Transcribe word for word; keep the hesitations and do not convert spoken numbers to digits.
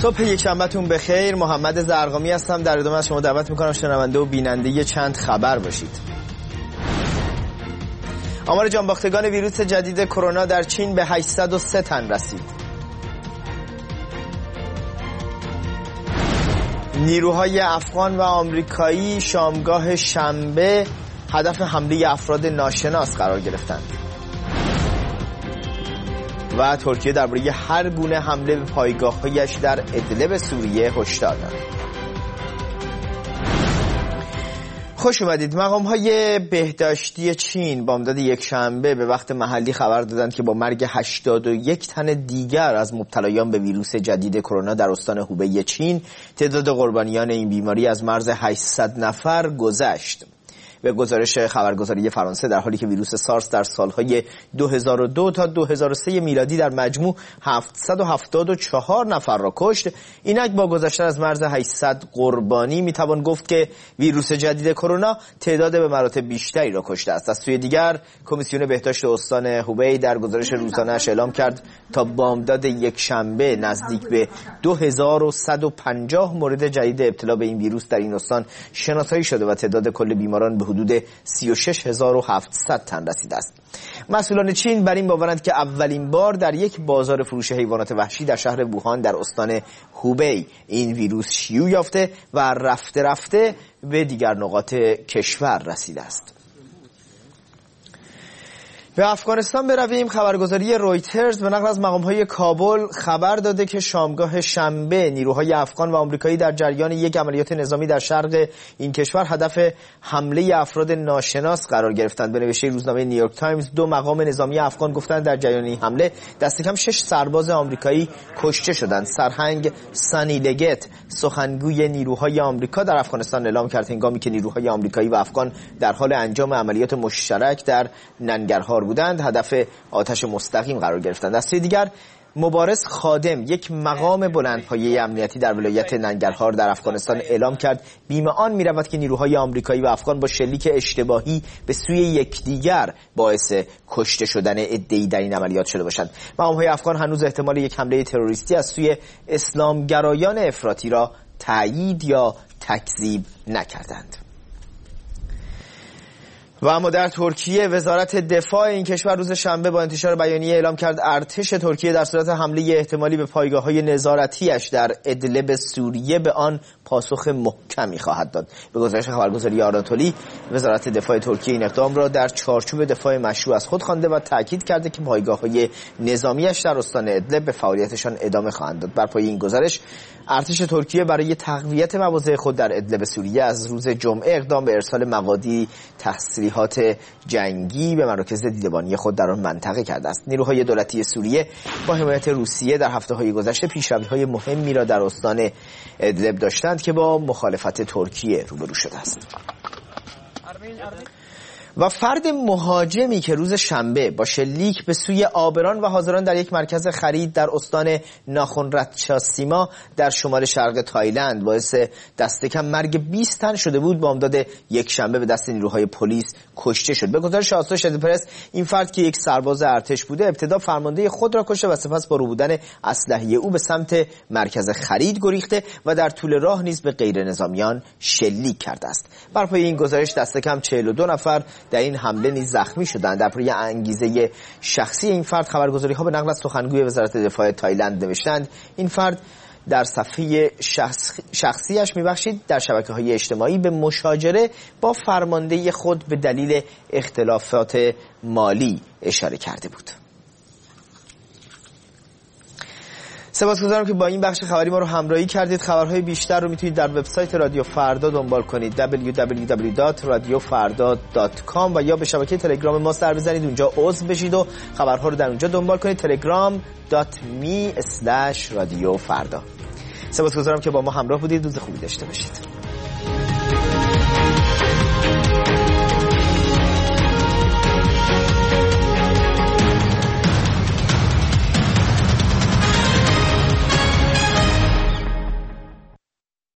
صبح یک شنبهتون بخیر. محمد زرقامی هستم. در ادامه از شما دعوت میکنم شنونده و بیننده چند خبر باشید. آمار جانباختگان ویروس جدید کرونا در چین به هشتصد و سه تن رسید. نیروهای افغان و آمریکایی شامگاه شنبه هدف حمله افراد ناشناس قرار گرفتند. و ترکیه درباره هر گونه حمله به پایگاه‌هایش در ادلب سوریه هشدار داد. خوش اومدید. مقام‌های بهداشتی چین بامداد یک شنبه به وقت محلی خبر دادند که با مرگ هشتاد و یک تن دیگر از مبتلایان به ویروس جدید کرونا در استان هوبی چین، تعداد قربانیان این بیماری از مرز هشتصد نفر گذشت. به گزارش خبرگزاری فرانسه، در حالی که ویروس سارس در سالهای دو هزار و دو تا دو هزار و سه میلادی در مجموع هفتصد و هفتاد و چهار نفر را کشت، اینک با گذشتن از مرز هشتصد قربانی میتوان گفت که ویروس جدید کرونا تعداد به مراتب بیشتری را کشته است. از سوی دیگر، کمیسیون بهداشت استان هوبی در گزارش روزانه‌اش اعلام کرد تا بامداد یک شنبه نزدیک به دو هزار و صد و پنجاه مورد جدید ابتلا به این ویروس در این استان شناسایی شده و تعداد کل بیماران به حدود سی و شش هزار و هفتصد تن رسیده است. مسئولان چین بر این باورند که اولین بار در یک بازار فروش حیوانات وحشی در شهر ووهان در استان هوبی این ویروس شیوع یافته و رفته رفته به دیگر نقاط کشور رسیده است. به افغانستان برویم. خبرگزاری رویترز به نقل از مقام‌های کابل خبر داده که شامگاه شنبه نیروهای افغان و آمریکایی در جریان یک عملیات نظامی در شرق این کشور هدف حمله افراد ناشناس قرار گرفتند. به نوشته روزنامه نیویورک تایمز، دو مقام نظامی افغان گفتند در جریان این حمله دست کم شش سرباز آمریکایی کشته شدند. سرهنگ سانی لگت، سخنگوی نیروهای آمریکا در افغانستان، اعلام کرد هنگامی که نیروهای آمریکایی و افغان در حال انجام عملیات مشترک در ننگرهار بودند هدف آتش مستقیم قرار گرفتند. از سوی دیگر، مبارز خادم، یک مقام بلندپایه امنیتی در ولایت ننگرهار در افغانستان، اعلام کرد بیم آن می‌رود که نیروهای آمریکایی و افغان با شلیک اشتباهی به سوی یکدیگر باعث کشته شدن عده‌ای در این عملیات شده باشند. مقام‌های افغان هنوز احتمال یک حمله تروریستی از سوی اسلامگرایان افراطی را تایید یا تکذیب نکردند. و اما در ترکیه، وزارت دفاع این کشور روز شنبه با انتشار بیانیه اعلام کرد ارتش ترکیه در صورت حمله احتمالی به پایگاه‌های نظارتی‌اش در ادلب سوریه به آن پاسخ محکمی خواهد داد. به گزارش خبرگزاری آناتولی، وزارت دفاع ترکیه این اقدام را در چارچوب دفاع مشروع از خود خوانده و تاکید کرده که پایگاه‌های نظامی‌اش در استان ادلب به فعالیتشان ادامه خواهند داد. بر پایه این گزارش، ارتش ترکیه برای تقویت مواضع خود در ادلب سوریه از روز جمعه اقدام به ارسال مقادی تسلیحات جنگی به مراکز دیدبانی خود در آن منطقه کرده است. نیروهای دولتی سوریه با حمایت روسیه در هفته‌های گذشته پیشروی‌های مهمی را در استان ادلب داشتند که با مخالفت ترکیه روبرو شده است. و فرد مهاجمی که روز شنبه با شلیک به سوی آبران و حاضران در یک مرکز خرید در استان ناخن راتچاسیما در شمال شرق تایلند باعث دست کم مرگ بیست تن شده بود، بامداد یک شنبه به دست نیروهای پلیس کشته شد. به گزارش آسوشیتد پرس، این فرد که یک سرباز ارتش بوده، ابتدا فرمانده خود را کشته و سپس با رو بودن اسلحه او به سمت مرکز خرید گریخته و در طول راه نیز به غیر نظامیان شلیک کرده است. بر پایه این گزارش دست کم چهل و دو نفر در این حمله نیز زخمی شدند. در پی انگیزه شخصی این فرد، خبرگزاری‌ها به نقل از سخنگوی وزارت دفاع تایلند نوشتند این فرد در صفحه شخص شخصیش میبخشید در شبکه‌های اجتماعی به مشاجره با فرمانده خود به دلیل اختلافات مالی اشاره کرده بود. سپاسگزارم که با این بخش خبری ما رو همراهی کردید. خبرهای بیشتر رو میتونید در وبسایت رادیو فردا دنبال کنید دبلیو دبلیو دبلیو دات رادیو فردا دات کام و یا به شبکه تلگرام ما سر بزنید، اونجا عضو بشید و خبرها رو در اونجا دنبال کنید. تلگرام دات می اسلش رادیو فردا. سپاسگزارم که با ما همراه بودید. روز خوبی داشته باشید.